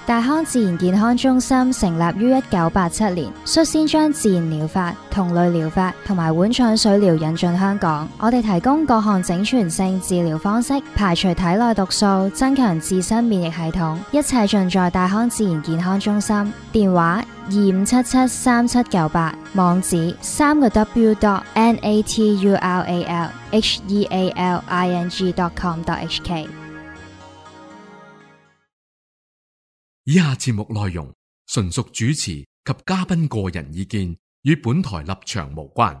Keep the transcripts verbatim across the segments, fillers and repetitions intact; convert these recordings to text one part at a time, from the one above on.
大康自然健康中心成立於一九八七年，率先將自然療法、同類療法同埋碗腸水療引進香港。我哋提供各項整全性治療方式，排除體內毒素，增強自身免疫系統，一切盡在大康自然健康中心。電話二五七七三七九八，網址三個 W dot N A T U R A L H E A L I N G dot com dot H K。 以下節目內容純屬主持及嘉賓個人意見，與本台立場無關。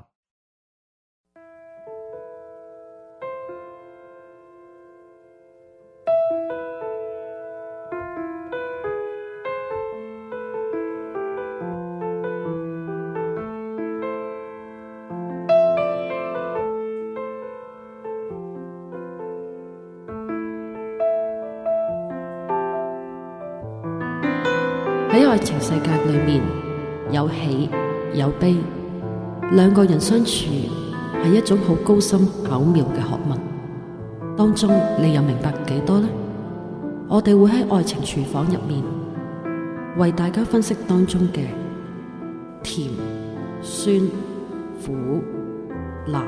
喺愛情世界裏面，有喜有悲，兩個人相處係一種好高深巧妙嘅學問。當中你又明白幾多呢？我哋會喺愛情廚房入面為大家分析當中嘅甜、酸、苦、辣。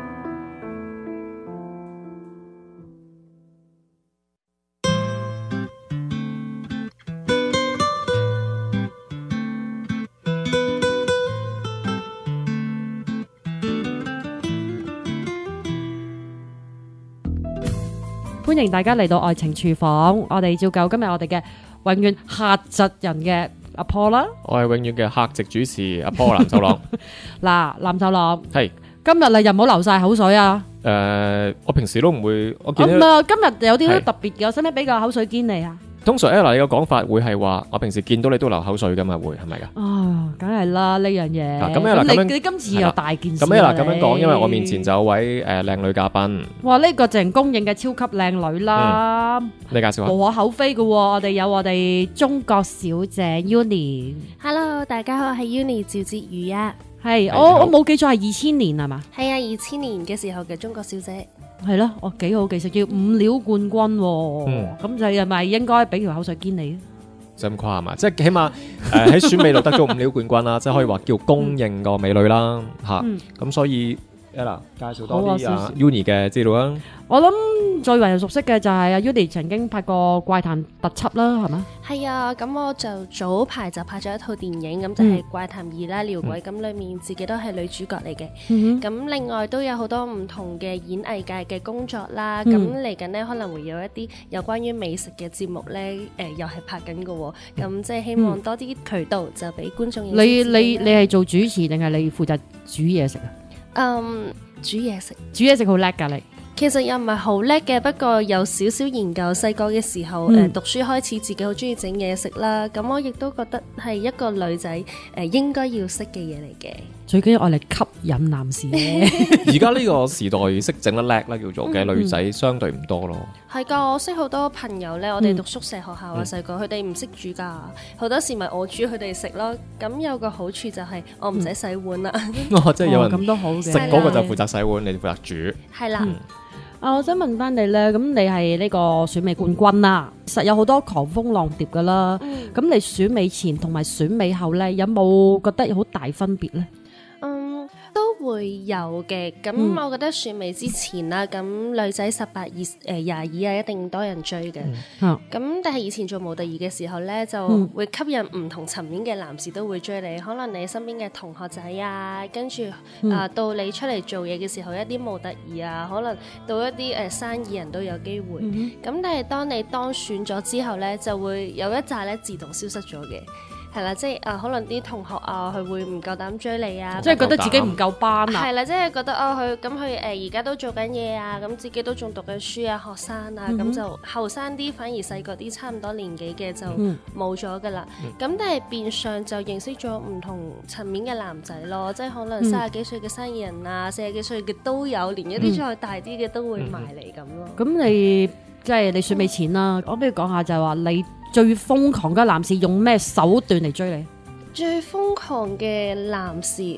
歡迎大家嚟到愛情廚房，我哋照舊今日我哋嘅永遠客席人嘅阿 Paul 啦， 我係永遠嘅客席主持阿 Paul 藍秀朗。 嗱，藍秀朗係今日你又唔好流晒口水啊！ 誒、呃，我平時都唔會，我見唔係今日有啲係特別嘅，使唔使俾個口水堅你啊？ 通常 Ella 你個講法會係話，我平時見到你都流口水噶嘛，會係咪噶？ 啊，梗係啦呢樣嘢。 嗱咁 Ella 咁樣你你今次又大件事咁 Ella 咁樣講， 你因為我面前就有位誒靚女嘉賓。 哇！呢個淨公認嘅超級靚女啦， 你介紹下。 無可厚非嘅喎。我哋有我哋中國小姐 Uni。 Hello， 大家好，我係 Uni 趙哲宇啊。 係， 係好我我冇記錯係二千年係嘛？ 係啊，二千年嘅時候嘅中國小姐。 係咯，我幾好記性，叫五料冠軍喎。 嗯咁就係咪應該俾條口水堅你？ 就咁誇係嘛？即係起碼誒喺選美度得咗五料冠軍啦，即係可以話叫公認個美女啦嚇。 嗯咁所以 Ella 介紹多啲啊好啊少少 Uni 嘅資料啊。 我諗最為人熟悉嘅就係阿 Uni 曾經拍過怪談特輯啦，係嘛？ 係啊，咁我就早排就拍咗一套電影，咁就係《怪談二》啦，撩鬼，咁裏面自己都係女主角嚟嘅。 嗯咁另外都有好多唔同嘅演藝界嘅工作啦。 嗯咁嚟緊呢，可能會有一啲有關於美食嘅節目呢，誒又係拍緊嘅喎。咁即係希望多啲渠道就俾觀眾認識你自己啦。 你你係做主持定係你負責煮嘢食啊？ 嗯，煮嘢食。 煮嘢食好叻㗎你。 其實又唔係好叻嘅，不過有少少研究。細個嘅時候，誒、 嗯呃、讀書開始，自己好中意整嘢食啦。咁我亦都覺得係一個女仔誒、呃、應該要識嘅嘢嚟嘅。 最緊要愛嚟吸引男士嘅。 而家呢個時代識整得叻啦，叫做嘅女仔相對唔多咯。 係㗎，我識好多朋友咧，我哋讀宿舍學校啊， 嗯細個佢哋唔識煮㗎，好多時咪我煮佢哋食咯。咁有個好處就係我唔使洗碗啦。 哦，即係有人咁都好嘅。 食嗰個就負責洗碗，你哋負責煮。 係啦。 啊，我想問翻你咧，咁你係呢個選美冠軍啦，實有好多狂蜂浪蝶噶啦。咁、你選美前同埋選美後咧，有冇覺得有好大分別咧？ 嗯，都會有嘅。咁、 嗯我覺得選美之前啦，咁女仔十八、二誒廿二啊，一定多人追嘅。 嗯咁、但係以前做模特兒嘅時候咧，就嗯會吸引唔同層面嘅男士都會追你。可能你身邊嘅同學仔啊，跟住嗯啊到你出嚟做嘢嘅時候，一啲模特兒啊，可能到一啲誒、呃、生意人都有機會。咁、 嗯但係當你當選咗之後咧，就會有一紮咧自動消失咗嘅。係啦，即係啊，可能啲同學啊，佢會唔夠膽追你啊， 即係覺得自己唔夠班啊。 係啦，即係覺得哦，佢咁佢誒而家都做緊嘢啊，咁自己都仲讀緊書啊，學生啊，咁、 嗯哼就後生啲，反而細個啲差唔多年紀嘅就嗯冇咗噶啦。咁、但係變相就認識咗唔同層面嘅男仔咯，即係可能三十幾歲嘅生意人啊，四十幾歲嘅都有，連一啲再大啲嘅都會埋嚟咁咯。 咁你即係你選美前啦，我不如講下就係話你最瘋狂嘅男士用咩手段嚟追你？ 最瘋狂嘅男士，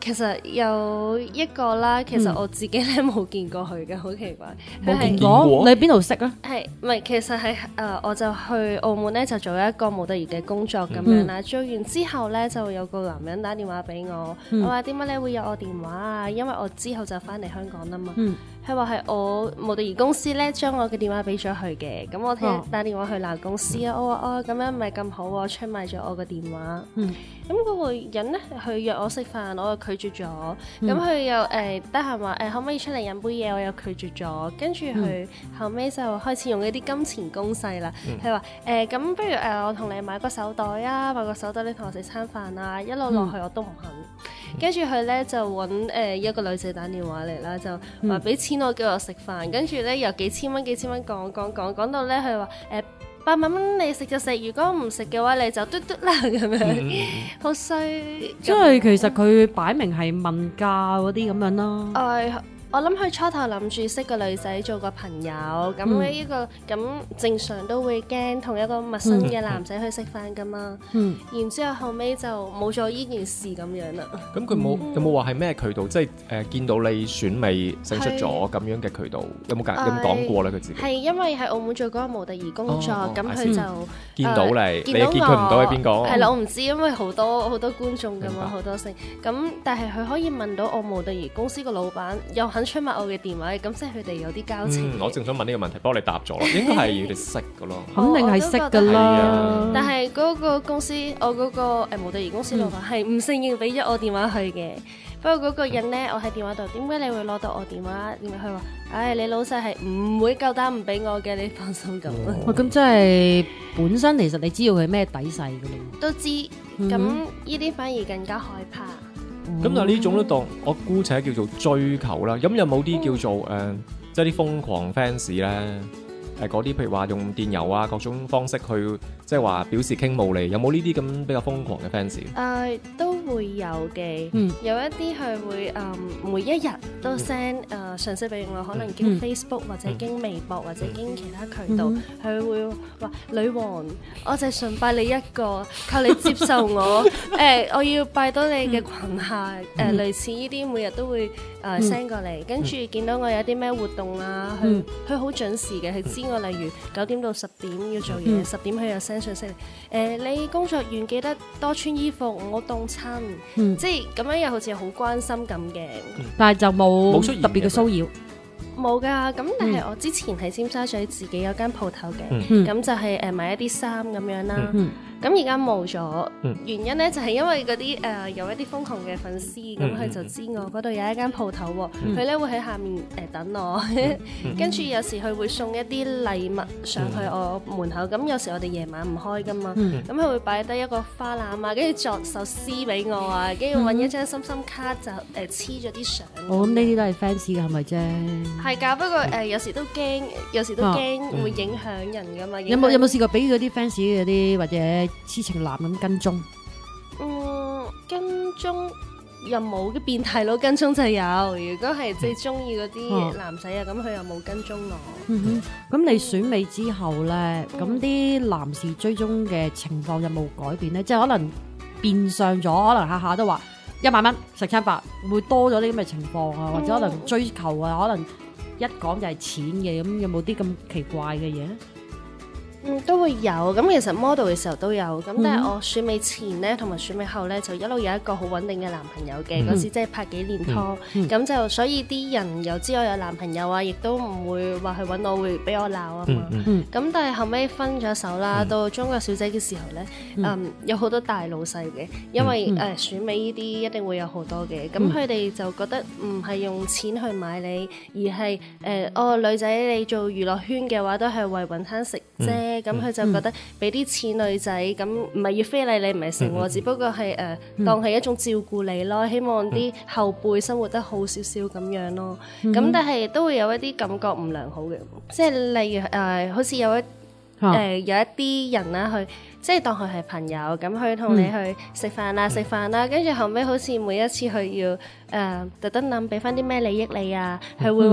其實有一個啦，其實我自己咧冇見過佢嘅，好奇怪。 冇見過過，你喺邊度識啊？ 係唔係？其實係誒、呃，我就去澳門咧，就做一個模特兒嘅工作咁樣啦。做完之後咧，就有個男人打電話俾我，我話點解你會有我電話啊？因為我之後就翻嚟香港啦嘛。佢話係我模特兒公司咧，將我嘅電話俾咗佢嘅。咁我聽打電話去鬧公司啊，我話哦咁樣唔係咁好喎，出賣咗我嘅電話。咁嗰個人咧，佢約我食飯，我又拒絕咗。咁佢、嗯、又誒得閒話誒可唔可以出嚟飲杯嘢，我又拒絕咗。跟住佢後尾就開始用一啲金錢攻勢啦。佢話誒咁不如誒、呃、我同你買個手袋啊，買個手袋你同我食餐飯啊，一路落去我都唔肯。跟住佢咧就揾誒、呃、一個女仔打電話嚟啦，就話俾錢我叫我食飯。跟住咧由幾千蚊幾千蚊講講講講到咧佢話誒八萬蚊你食就食，如果唔食嘅話你就嘟嘟啦咁樣，好衰。 即係其實佢擺明係問價嗰啲咁樣啦。 誒，我諗佢初頭諗住識個女仔做個朋友，咁呢依個咁正常都會驚同一個陌生嘅男仔去食飯噶嘛。嗯，然之後後尾就冇咗依件事咁樣啦。 咁佢冇有冇話係咩渠道？即係誒見到你選美勝出咗咁樣嘅渠道，有冇解有冇講過咧？佢自己係因為喺澳門做嗰個模特兒工作，咁佢就見到你，你見佢唔到係邊個？ 係啦，我唔知，因為好多好多觀眾噶嘛，好多星。咁但係佢可以問到我模特兒公司個老闆，又肯出賣我嘅電話，咁即係佢哋有啲交情。 我正想問呢個問題，不過你答咗啦，應該係佢哋識噶咯， 肯定係識噶啦。 但係嗰個公司，我嗰個誒模特兒公司老闆係唔承認俾咗我電話去嘅。不過嗰個人咧，我喺電話度，點解你會攞到我電話？點解佢話，唉，你老細係唔會夠膽唔俾我嘅，你放心咁。 哇，咁即係本身其實你知道佢咩底細嘅咯？ 都知，咁呢啲反而更加害怕。 咁但係呢種都當我姑且叫做追求啦。咁有冇啲叫做誒，即係啲瘋狂 fans 咧？誒嗰啲譬如話用電郵啊各種方式去即係話表示傾慕你，有冇呢啲咁比較瘋狂嘅 fans？ 誒都會有嘅，嗯、有一啲佢會誒、呃、每一日都 send 誒信息俾我，可能經 Facebook、嗯、或者經微博、嗯、或者經其他渠道，佢、嗯、會話女王，我就崇拜你一個，求你接受我，誒、呃、我要拜到你嘅裙下，誒、呃、類似呢啲每日都會誒 send 過嚟，跟住見到我有啲咩活動啊，佢佢好準時嘅，佢知。我例如九點到十點要做嘢，十、嗯、點佢又 send 信息嚟。誒、呃，你工作完記得多穿衣服，我凍親。嗯、即係咁樣又好似好關心咁嘅。 嗯、但係就冇特別嘅騷擾。 冇㗎，咁但係我之前喺尖沙咀自己有間鋪頭嘅，咁、 嗯、 就係誒賣一啲衫咁樣啦。 嗯咁而家冇咗，原因咧就係、是、因為嗰啲誒有一啲瘋狂嘅粉絲，咁佢、嗯、就知我嗰度有一間鋪頭喎，佢咧、嗯、會喺下面誒、呃、等我，跟住、嗯、有時佢會送一啲禮物上去我門口，咁、嗯、有時我哋夜晚唔開噶嘛，咁佢、嗯、會擺低一個花籃啊，跟住作首詩俾我啊，跟住揾一張心心卡就誒黐咗啲相。 我諗呢啲都係 fans 嘅係咪啫？ 係㗎，不過誒、呃、有時都驚，有時都驚會影響人㗎嘛。 有冇有冇試過俾嗰啲 fans 嗰啲或者痴情男咁跟蹤？ 嗯，跟蹤又冇嘅，變態佬跟蹤就有。如果係最中意嗰啲男仔啊，咁佢又冇跟蹤我。 嗯哼，咁你選美之後咧，咁啲、嗯、男士追蹤嘅情況有冇改變咧？即係可能變相咗，可能下下都話一萬蚊食餐飯，會唔會多咗啲咁嘅情況啊？或者可能追求啊，可能一講就係錢嘅，咁有冇啲咁奇怪嘅嘢咧？ 嗯，都會有，咁其實 model 嘅時候都有，咁但係我選美前咧，同埋選美後咧，就一路有一個好穩定嘅男朋友嘅，嗰、嗯、時即係拍幾年拖，咁、嗯嗯、就所以啲人又知我有男朋友啊，亦都唔會話去揾我會俾我鬧啊嘛，咁、嗯嗯、但係後尾分咗手啦，嗯、到中國小姐嘅時候咧，嗯，嗯有好多大老細嘅，因為誒、嗯呃、選美呢啲一定會有好多嘅，咁佢哋就覺得唔係用錢去買你，而係誒、呃、哦女仔你做娛樂圈嘅話都係為揾餐食啫。嗯咁佢、嗯、就覺得俾啲錢女仔，咁唔係要非禮你，唔係成喎，嗯、只不過係誒、呃嗯、當係一種照顧你咯，希望啲後輩生活得好少少咁樣咯。咁、嗯、但係都會有一啲感覺唔良好嘅，即係例如誒、呃，好似有一誒、呃、有一啲人啦，去即係當佢係朋友，咁佢同你去食飯啦、食飯啦，跟住後尾好似每一次佢要誒特登諗俾翻啲咩利益你啊，佢會話。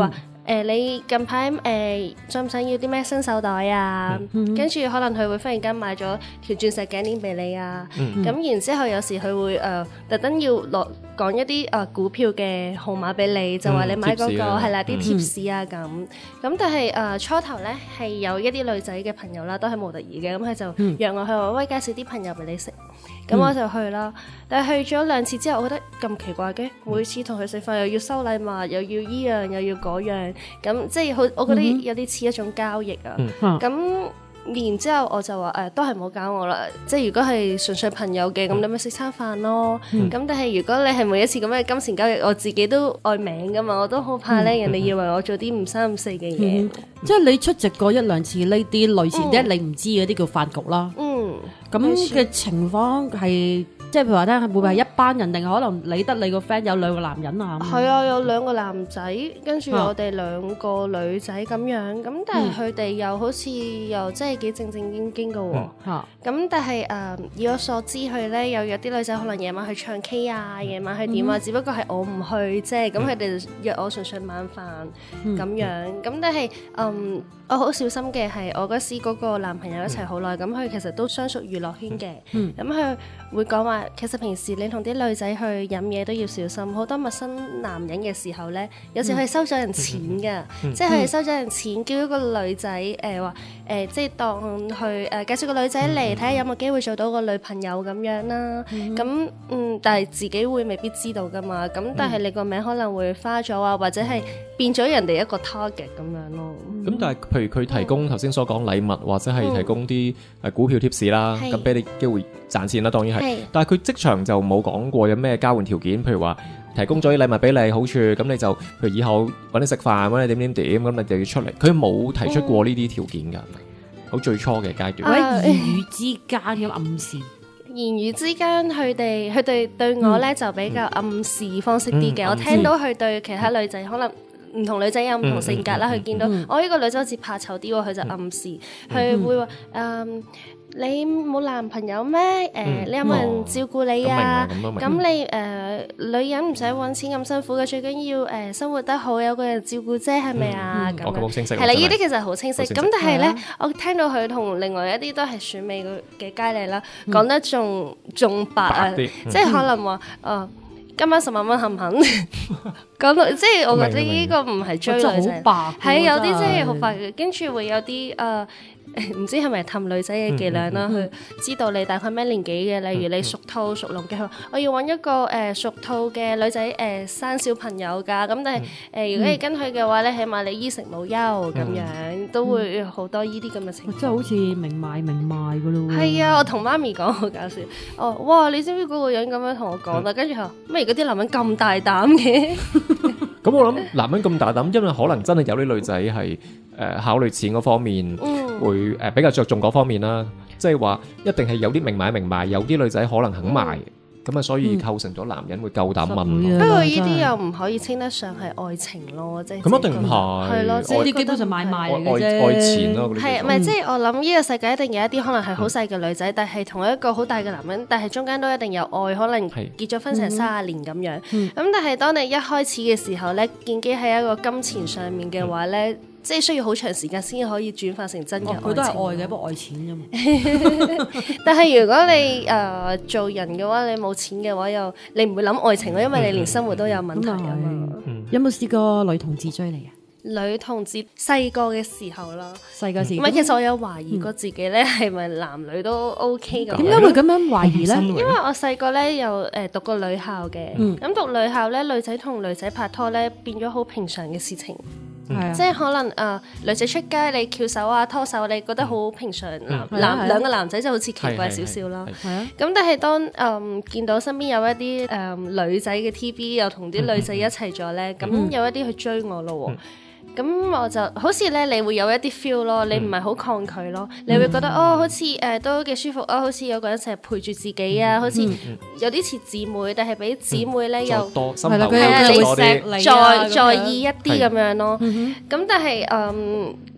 誒你近排誒想唔想要啲咩新手袋啊？跟住可能佢會忽然間買咗條鑽石頸鏈俾你啊。咁然之後有時佢會誒特登要落講一啲誒股票嘅號碼俾你，就話你買嗰個係啦啲貼士啊咁。咁但係誒初頭咧係有一啲女仔嘅朋友啦，都係模特兒嘅，咁佢就約我去話喂，介紹啲朋友俾你識。咁我就去啦，但係去咗兩次之後，我覺得咁奇怪嘅，每次同佢食飯又要收禮物，又要依樣又要嗰樣，咁即係好，我覺得有啲似一種交易啊。咁、嗯、然之後我就話誒、呃，都係唔好搞我啦。即係如果係純粹朋友嘅，咁你咪食餐飯咯。咁、嗯、但係如果你係每一次咁嘅金錢交易，我自己都愛名噶嘛，我都好怕咧，人哋以為我做啲唔三唔四嘅嘢。 即係你出席過一兩次呢啲類似啲、嗯、你唔知嗰啲叫飯局啦。嗯，咁嘅情況係。即係譬如話咧，會唔會係一班人，定係可能你得你個 friend 有兩個男人啊？ 係啊，有兩個男仔，跟住我哋兩個女仔咁樣。咁、啊、但係佢哋又好似又真係幾正正經經嘅喎。咁、嗯啊、但係誒、呃，以我所知，佢咧有約啲女仔可能夜晚去唱 K 啊，夜晚去點啊，嗯、只不過係我唔去啫。咁佢哋約我純粹晚飯咁、嗯、樣。咁、嗯、但係嗯。我好小心嘅係，我嗰時嗰個男朋友一齊好耐，咁佢、嗯、其實都相屬娛樂圈嘅，咁佢、嗯、會講話，其實平時你同啲女仔去飲嘢都要小心，好多陌生男人嘅時候呢，有時佢係收咗人錢㗎，嗯、即係佢係收咗人錢，叫一個女仔誒話誒，即係當去誒、呃、介紹個女仔嚟睇下有冇機會做到個女朋友咁樣啦，咁嗯，嗯，但係自己會未必知道㗎嘛，咁但係你個名可能會花咗啊，或者係變咗人哋一個 target 咁樣咯。 咁、嗯、但係譬如佢提供頭先所講禮物，或者係提供啲誒股票貼士啦，咁俾、嗯、你機會賺錢啦，當然係。是但係佢職場就冇講過有咩交換條件，譬如話提供咗啲禮物俾你好處，咁你就譬如以後揾你食飯，揾你點點點，咁你就要出嚟。佢冇提出過呢啲條件㗎，好、嗯、最初嘅階段。 喺言語之間嘅暗示。 言語之間，佢哋佢哋對我咧、嗯、就比較暗示方式啲嘅。嗯、我聽到佢對其他女仔可能。唔同女仔有唔同性格啦，佢、嗯嗯、見到、嗯、我呢個女仔好似怕醜啲喎，佢就暗示，佢、嗯、會話誒、嗯、你冇男朋友咩？誒、呃嗯、你有冇人照顧你啊？咁、哦、你誒、呃、女人唔使揾錢咁辛苦嘅，最緊要誒、呃、生活得好，有個人照顧啫，係咪啊？咁、嗯、樣係啦，呢啲其實好清晰。咁但係咧，啊、我聽到佢同另外一啲都係選美嘅佳麗啦，講、嗯、得仲仲白啊，白嗯、即係可能話誒。呃今晚十萬蚊肯唔肯？講到即係我覺得呢個唔係追女仔，係有啲真係好白嘅，跟住會有啲誒唔知係咪氹女仔嘅伎倆啦？佢知道你大概咩年紀嘅，例如你屬兔屬龍嘅，我要揾一個誒屬兔嘅女仔誒生小朋友㗎。咁但係誒如果你跟佢嘅話咧，起碼你衣食無憂咁樣，都會好多呢啲咁嘅情況。 真係好似明賣明賣㗎咯喎！ 係啊，我同媽咪講好搞笑。哦，哇！你知唔知嗰個人咁樣同我講啦？跟住佢話咩？而家啲男人咁大膽嘅？ 咁我諗男人咁大膽，因為可能真係有啲女仔係誒考慮錢嗰方面，嗯、會誒、呃、比較着重嗰方面啦。即係話一定係有啲明買明賣，有啲女仔可能肯賣，咁啊、嗯、所以構成咗男人會夠膽問。 嗯、不過呢啲又唔可以稱得上係愛情咯，即係咁一定唔係。 係咯，即係啲基本上買賣嚟嘅啫。 愛錢咯， 係咪即係我諗呢個世界一定有一啲可能係好細嘅女仔，嗯、但係同一個好大嘅男人，但係中間都一定有愛，可能結咗婚成三十年咁樣。咁、嗯嗯、但係當你一開始嘅時候咧，建基喺一個金錢上面嘅話咧。嗯即係需要好長時間先可以轉化成真嘅愛情。佢、哦、都係愛嘅，不過愛錢啫嘛。但係如果你誒、呃、做人嘅話，你冇錢嘅話，又你唔會諗愛情咯，因為你連生活都有問題啊嘛。嗯嗯、 有冇試過女同志追你啊？ 女同志細個嘅時候啦， 細個時。唔係，其實我有懷疑過自己咧，係咪男女都 OK 咁。 點解會咁樣懷疑咧？ 因為我細個咧又誒讀過女校嘅，咁、嗯、讀女校咧，女仔同女仔拍拖咧變咗好平常嘅事情。嗯、即係可能誒、呃、女仔出街你翹手啊拖手，你覺得好平常。男、嗯、男兩個男仔就好似奇怪少少啦。咁但係當誒、呃、見到身邊有一啲誒、呃、女仔嘅 T V 又同啲女仔一齊咗咧，咁、嗯、有一啲去追我咯。嗯咁我就好似咧，你會有一啲 feel 咯，你唔係好抗拒咯，嗯、你會覺得哦，好似誒、呃、都幾舒服啊，好似有個人成日陪住自己啊，嗯、好似有啲似姊妹，但係比姊妹咧、嗯、又係啦，佢有錫你再在意一啲咁樣咯。咁但係誒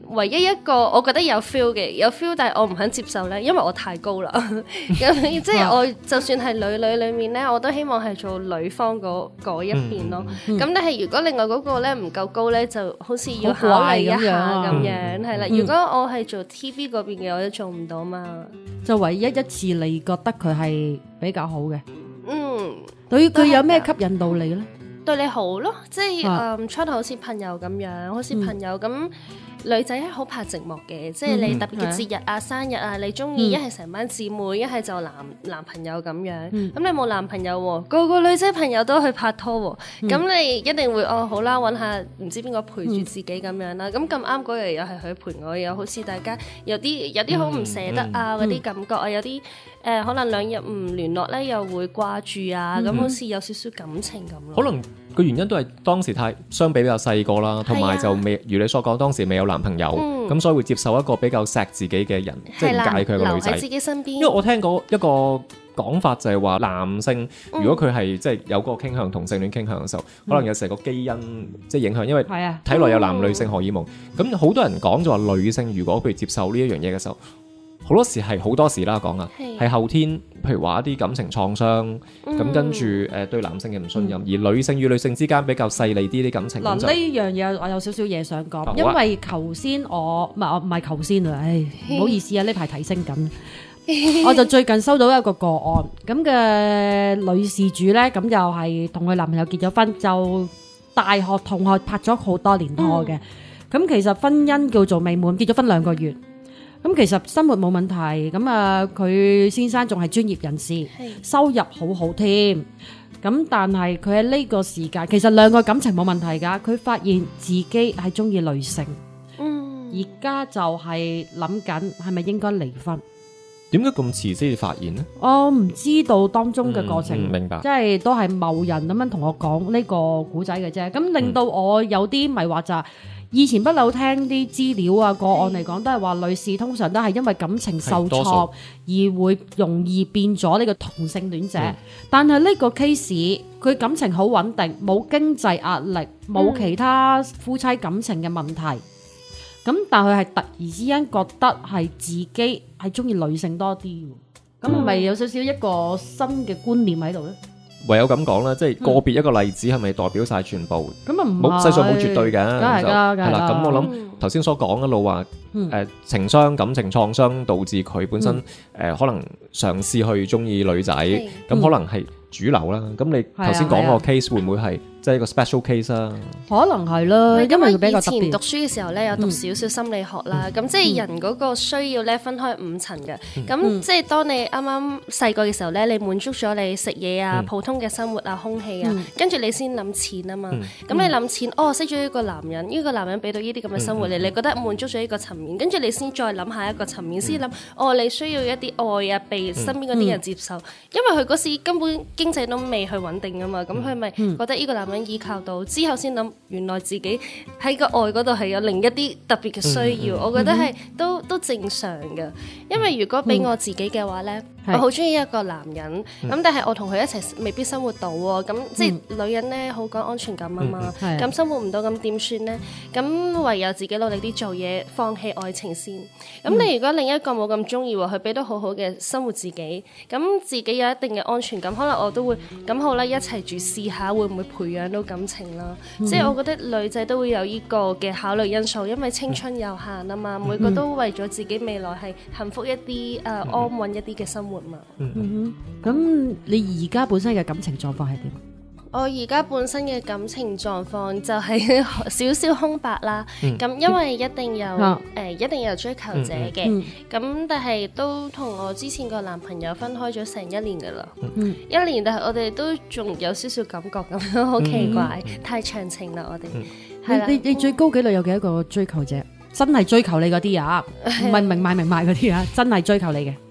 唯一一個我覺得有 feel 嘅，有 feel，但係我唔肯接受咧，因為我太高啦。咁即係我就算係女女裡面咧，我都希望係做女方嗰嗰一邊咯。咁、嗯、但係如果另外嗰個咧唔夠高咧，就好似要考慮一下咁樣，係啦、嗯。如果我係做 T V 嗰邊嘅，我都做唔到嘛。就唯一一次你覺得佢係比較好嘅，嗯，對佢有咩吸引到你咧？對你好咯，即係誒初頭好似朋友咁樣，好似朋友咁。嗯女仔係好怕寂寞嘅，即係你特別嘅節日啊、嗯、生日啊，你中意一係成班姊妹，一係就男男朋友咁樣。咁、嗯、你冇男朋友喎，個個女仔朋友都去拍拖喎，咁、嗯、你一定會哦好啦，揾下唔知邊個陪住自己咁樣啦。咁咁啱嗰日又係佢陪我，又好似大家有啲有啲好唔捨得啊嗰啲、嗯、感覺啊，有啲誒、呃、可能兩日唔聯絡咧，又會掛住啊，咁、嗯、好似有少少感情咁咯。可能個原因都係當時太相比比較細個啦，同埋就未如你所講，當時未有男朋友，咁、嗯、所以會接受一個比較錫自己嘅人，即係唔介意佢係個女仔，留喺自己身邊。因為我聽過一個講法就係話，男性如果佢係即係有嗰個傾向同性戀傾向嘅時候，嗯、可能有成個基因即係影響，因為體內有男女性荷爾蒙。咁好、嗯、多人講就話女性如果佢接受呢一樣嘢嘅時候，好多時係好多時啦講啊，係後天，譬如話一啲感情創傷，咁、嗯、跟住誒、呃、對男性嘅唔信任，嗯、而女性與女性之間比較細膩啲啲感情。嗱呢樣嘢我有少少嘢想講，啊、因為頭先我唔係我唔係頭先啊，唉唔好意思啊，呢排提升緊，我就最近收到一個個案，咁嘅女事主咧，咁又係同佢男朋友結咗婚，就大學同學拍咗好多年拖嘅，咁、嗯、其實婚姻叫做美滿，結咗婚兩個月。咁其實生活冇問題，咁啊佢先生仲係專業人士，收入好好添。咁但係佢喺呢個時間，其實兩個感情冇問題噶。佢發現自己係中意女性，嗯，而家就係諗緊係咪應該離婚？點解咁遲先至發現呢？我唔知道當中嘅過程，嗯嗯、明白，即係都係某人咁樣同我講呢個古仔嘅啫。咁令到我有啲迷惑就係。以前不嬲聽啲資料啊個案嚟講，都係話女士通常都係因為感情受挫而會容易變咗呢個同性戀者。嗯、但係呢個 case 佢感情好穩定，冇經濟壓力，冇其他夫妻感情嘅問題。咁、嗯、但係佢係突然之間覺得係自己係中意女性多啲，咁係咪有少少一個新嘅觀念喺度呢？唯有咁講啦，即係個別一個例子係咪代表晒全部？咁啊唔係，世上冇絕對嘅，梗係㗎，梗係啦。咁我諗頭先所講一路話，誒、嗯呃、情傷、感情創傷導致佢本身誒、嗯呃、可能嘗試去中意女仔，咁、嗯、可能係主流啦。咁你頭先講個 case 會唔會係？即係一個 special case 啊，可能係啦，因為比較特別。以前讀書嘅時候咧，有讀少少心理學啦，咁、嗯、即係人嗰個需要咧分開五層嘅，咁、嗯、即係當你啱啱細個嘅時候咧，你滿足咗你食嘢啊、嗯、普通嘅生活啊、空氣啊，嗯、跟住你先諗錢啊嘛，咁、嗯、你諗錢，哦，識咗一個男人，呢、呢個男人俾到呢啲咁嘅生活你，嗯、你覺得滿足咗呢個層面，跟住你先再諗下一個層面，先諗、嗯，哦，你需要一啲愛啊，被身邊嗰啲人接受，嗯、因為佢嗰時根本經濟都未去穩定啊嘛，咁佢咪覺得呢個男人依靠到之後先諗，原來自己喺個愛嗰度係有另一啲特別嘅需要，嗯、我覺得係、嗯、都都正常嘅。因為如果俾我自己嘅話呢，嗯、我好中意一個男人，咁、嗯、但係我同佢一齊未必生活到喎。咁即係女人呢，好講安全感啊嘛。咁、嗯、生活唔到咁點算呢？咁唯有自己努力啲做嘢，放棄愛情先。咁你如果另一個冇咁中意喎，佢俾到好好嘅生活自己，咁自己有一定嘅安全感，可能我都會咁好啦，一齊住試下會唔會培養到感情啦。嗯、即係我覺得女仔都會有呢個嘅考慮因素，因為青春有限啊嘛，嗯、每個都為咗自己未來係幸福一啲誒、呃、安穩一啲嘅生活嘛。嗯哼，咁你而家本身嘅感情狀況係點？我而家本身嘅感情狀況就係少少空白啦。咁、嗯、因為一定有誒、嗯呃，一定有追求者嘅。咁、嗯嗯、但係都同我之前個男朋友分開咗成一年噶啦。嗯、一年，但係我哋都仲有少少感覺咁樣，好奇怪，嗯、太長情啦我哋。係啦、嗯，你你最高紀錄有幾多個追求者？真係追求你嗰啲啊，唔係明買明賣嗰啲啊，真係追求你嘅。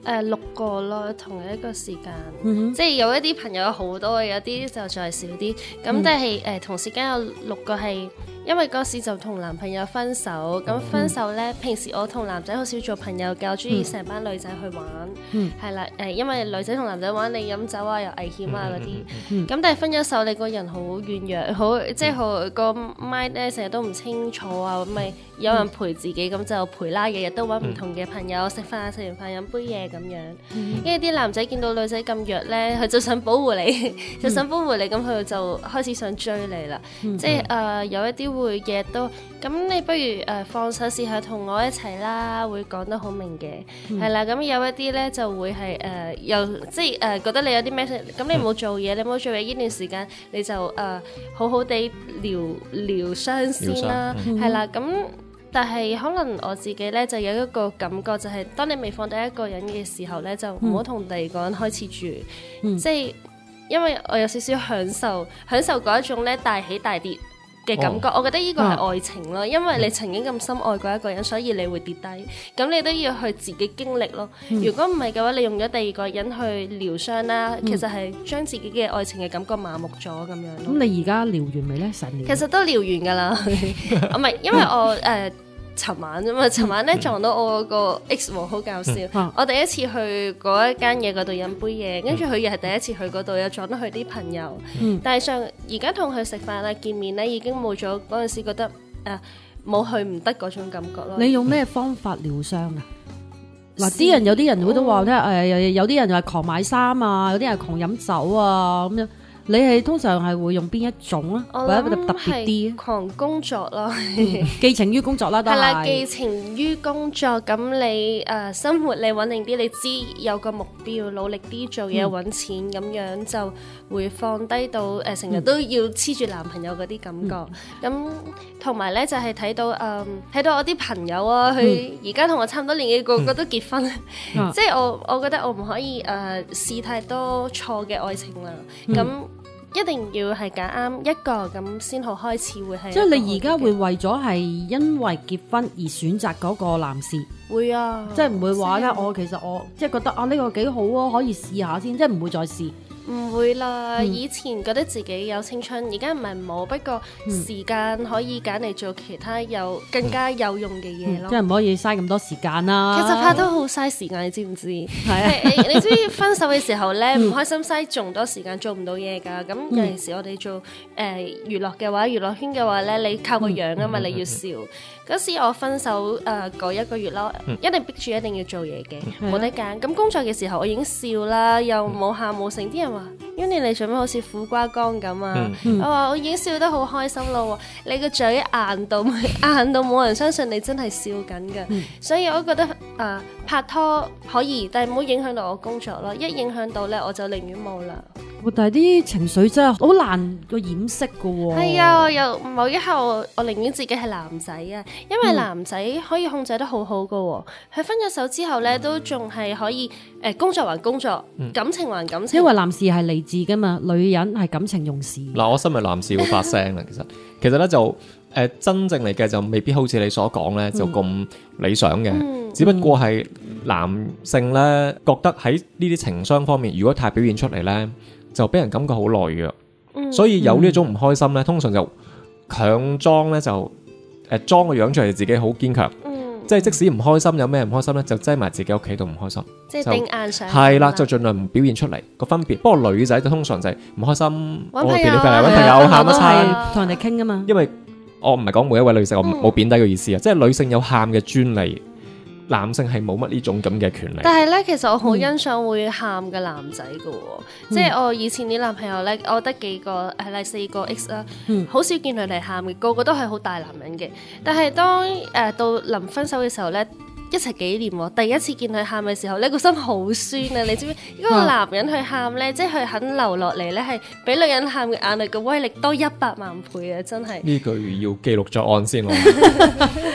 誒六個咯，同一個時間， 嗯哼即係有一啲朋友有好多，有啲就再少啲。咁、嗯、但係誒、呃、同時間有六個係，因為嗰時就同男朋友分手。咁分手咧，嗯、平時我同男仔好少做朋友嘅，我中意成班女仔去玩。嗯，係啦，誒、呃，因為女仔同男仔玩，你飲酒啊又危險啊嗰啲。咁、嗯嗯、但係分咗手，你個人好軟弱，好即係好個 mind 咧成日都唔清楚啊，咪有人陪自己，咁、嗯、就陪啦，日日都揾唔同嘅朋友食飯，食完飯飲杯嘢咁樣。嗯、因為啲男仔見到女仔咁弱咧，佢就想保護你，嗯、就想保護你，咁佢就開始想追你啦。嗯、即係誒、呃、有一啲會日日都咁，你不如誒、呃、放手試下同我一齊啦，會講得好明嘅，係、嗯、啦。咁有一啲咧就會係誒、呃、又即係誒、呃、覺得你有啲咩，咁你唔好做嘢，嗯、你唔好做嘢呢段時間，你就誒、呃、好好地療療傷先啦，係、嗯、啦咁。但係可能我自己咧就有一個感覺，就係、是、當你未放低一個人嘅時候咧，就唔好同第二個人開始住，嗯、即係因為我有少少享受享受嗰一種咧大起大跌嘅感覺，哦、我覺得呢個係愛情咯，因為你曾經咁深愛過一個人，所以你會跌低，咁你都要去自己經歷咯。嗯、如果唔係嘅話，你用咗第二個人去療傷啦，嗯、其實係將自己嘅愛情嘅感覺麻木咗咁樣。咁、 嗯、你而家療完未咧？神療其實都療完噶啦，唔係因為我誒。呃尋晚啫嘛，尋晚咧撞到我個 ex 喎，好搞笑。嗯、我第一次去嗰一間嘢嗰度飲杯嘢，跟住佢又係第一次去嗰度，又撞到佢啲朋友。嗯、但係上而家同佢食飯啊、見面咧，已經冇咗嗰陣時覺得誒冇去唔得嗰種感覺咯。 你用咩方法療傷啊？嗱、嗯，啲人有啲人會都話咧誒，有啲人就係狂買衫啊，有啲人係狂飲酒啊咁樣。你係通常係會用邊一種啊？或者特別啲？ 狂工作咯， 寄情於工作啦，都係。係啦， 寄情於工作。咁你誒、呃、生活你穩定啲，你知有個目標，努力啲做嘢揾、嗯、錢，咁樣就會放低到誒成日都要黐住男朋友嗰啲感覺。咁同埋咧就係、是、睇到誒睇、呃、到我啲朋友啊，佢而家同我差唔多年紀，個個都結婚。嗯、即係我我覺得我唔可以誒、呃、試太多錯嘅愛情啦。咁、嗯一定要係揀啱一個咁先好開始會係。即係你而家會為咗係因為結婚而選擇嗰個男士？會啊，即係唔會話咧，我其實我即係覺得啊呢個幾好啊，可以試下先，即係唔會再試。唔會啦，嗯、以前覺得自己有青春，而家唔係冇，不過時間可以揀嚟做其他有更加有用嘅嘢咯。即係唔可以嘥咁多時間啦。其實拍拖好嘥時間，你知唔知？係啊，你知唔知分手嘅時候咧，唔開心嘥仲多時間做唔到嘢㗎。咁有陣時我哋做誒、呃、娛樂嘅話，娛樂圈嘅話咧，你靠個樣啊嘛，嗯、你要笑。嗰時我分手誒嗰、呃、一個月咯，嗯、一定逼住一定要做嘢嘅，冇、嗯、得揀。咁工作嘅時候我已經笑啦，又冇喊冇成，啲人話 Uni 你做咩好似苦瓜乾咁啊？嗯嗯、我話我已經笑得好開心咯，你個嘴硬到硬到冇人相信你真係笑緊㗎，嗯、所以我都覺得誒、呃、拍拖可以，但係唔好影響到我工作咯。一影響到咧，我就寧願冇啦。但係啲情緒真係好難個掩飾噶喎。係啊，又某一刻我我寧願自己係男仔啊，因為男仔可以控制得好好噶喎。佢分咗手之後咧，都仲係可以誒、呃、工作還工作，嗯、感情還感情。因為男士係理智噶嘛，女人係感情用事。嗱，我身為男士會發聲啦，其實其實咧就誒、呃、真正嚟嘅就未必好似你所講咧就咁理想嘅，嗯、只不過係男性咧覺得喺呢啲情商方面，如果太表現出嚟咧，就俾人感覺好懦弱，嗯、所以有呢種唔開心咧，嗯、通常就強裝咧就誒裝個樣出嚟，自己好堅強，嗯、即係即使唔開心，有咩唔開心咧，就擠埋自己屋企度唔開心，即係頂硬上，係啦，就盡量唔表現出嚟個分別。不過女仔就通常就係唔開心，我哋搵朋友喊一餐，同人哋傾噶嘛。因為我唔係講每一位女性，我冇貶低嘅意思啊，嗯、即係女性有喊嘅專利。男性係冇乜呢種咁嘅權利，但係咧，其實我好欣賞會喊嘅男仔噶，嗯、即係我以前啲男朋友咧，我得幾個係嚟四個 X 啦，好、嗯、少見佢哋喊嘅，個個都係好大男人嘅。但係當誒、呃、到臨分手嘅時候咧，一齊幾年喎，第一次見佢喊嘅時候咧，個心好酸啊！你知唔知？如果個男人去喊咧，即係佢肯流落嚟咧，係比女人喊嘅眼淚嘅威力多一百萬倍啊！真係呢句要記錄咗案先咯。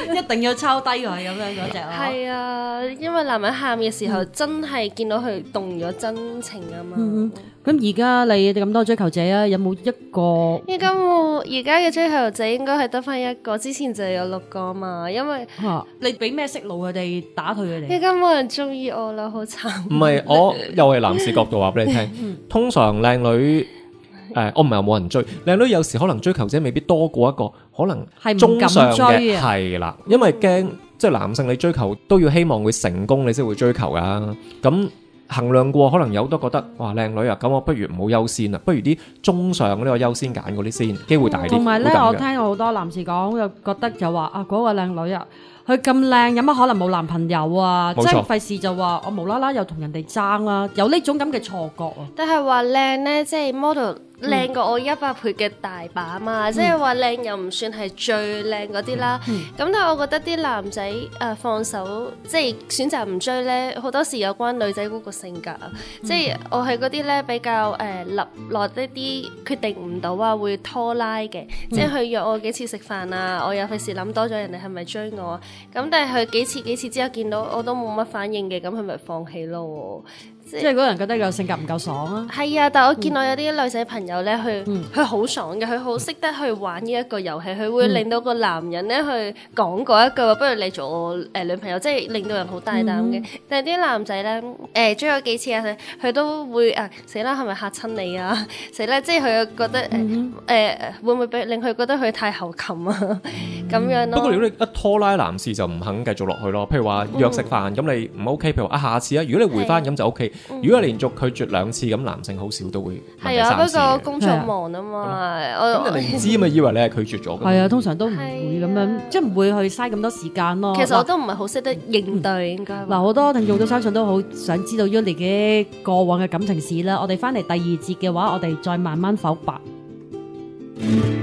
一定要抄低佢咁樣嗰隻。 係啊，因為男人喊嘅時候， 嗯、 真係見到佢動咗真情啊嘛。 咁而家你哋咁多追求者啊，有冇一個？ 而家我而家嘅追求者應該係得翻一個，之前就有六個嘛。因為、 啊、你俾咩息路佢哋打退佢哋？ 而家冇人中意我啦，好慘。 唔係，我又係男士角度話俾你聽。嗯、通常靚女。誒、呃，我唔係話冇人追，靚女有時可能追求者未必多過一個，可能係中上嘅係啦，因為驚即係男性你追求都要希望會成功，你先會追求噶。咁衡量過，可能有都覺得哇靚女啊，咁我不如唔好優先啦，不如啲中上呢個優先揀嗰啲先，機會大啲。 同埋咧，我聽過好多男士講，又覺得就話啊嗰、嗰個靚女啊，佢咁靚，有乜可能冇男朋友啊？即係費事就話我無啦啦又同人哋爭啦，有呢種咁嘅錯覺啊。 但係話靚咧，即係 model。靚過我一百倍嘅大把嘛，嗯、即係話靚又唔算係最靚嗰啲啦。咁、嗯、但係我覺得啲男仔誒、呃、放手，即係選擇唔追咧，好多時有關女仔嗰個性格啊。嗯、即係我係嗰啲咧比較誒立落一啲決定唔到啊，會拖拉嘅。嗯、即係佢約我幾次食飯啊，我又費事諗多咗人哋係咪追我啊。咁但係佢幾次幾次之後見到我都冇乜反應嘅，咁佢咪放棄咯。 即係嗰個人覺得個性格唔夠爽啊。係啊，但係我見到有啲女仔朋友咧，佢佢好爽嘅，佢好識得去玩呢一個遊戲，佢會令到個男人咧去講嗰一句，不如你做我誒、呃、女朋友，即係令到人好大膽嘅。嗯、但係啲男仔咧誒追咗幾次啊，佢佢都會啊死啦，係咪嚇親你啊？死啦！即係佢又覺得誒誒、嗯呃、會唔會俾令佢覺得佢太猴擒啊咁樣咯。 不過如果你一拖拉男士就唔肯繼續落去咯，譬如話約食飯咁、嗯、你唔 OK，譬如話啊下次啊，如果你回翻咁就 OK。如果連續拒絕兩次咁，男性好少都會係啊，不過工作忙啊嘛， 咁人哋唔知咪以為你係拒絕咗。 係啊，通常都唔會咁樣，即係唔會去嘥咁多時間咯。 其實我都唔係好識得應對，應該嗱好多聽眾都相信都好想知道 Yuli 嘅過往嘅感情史啦。我哋翻嚟第二節嘅話，我哋再慢慢剖白。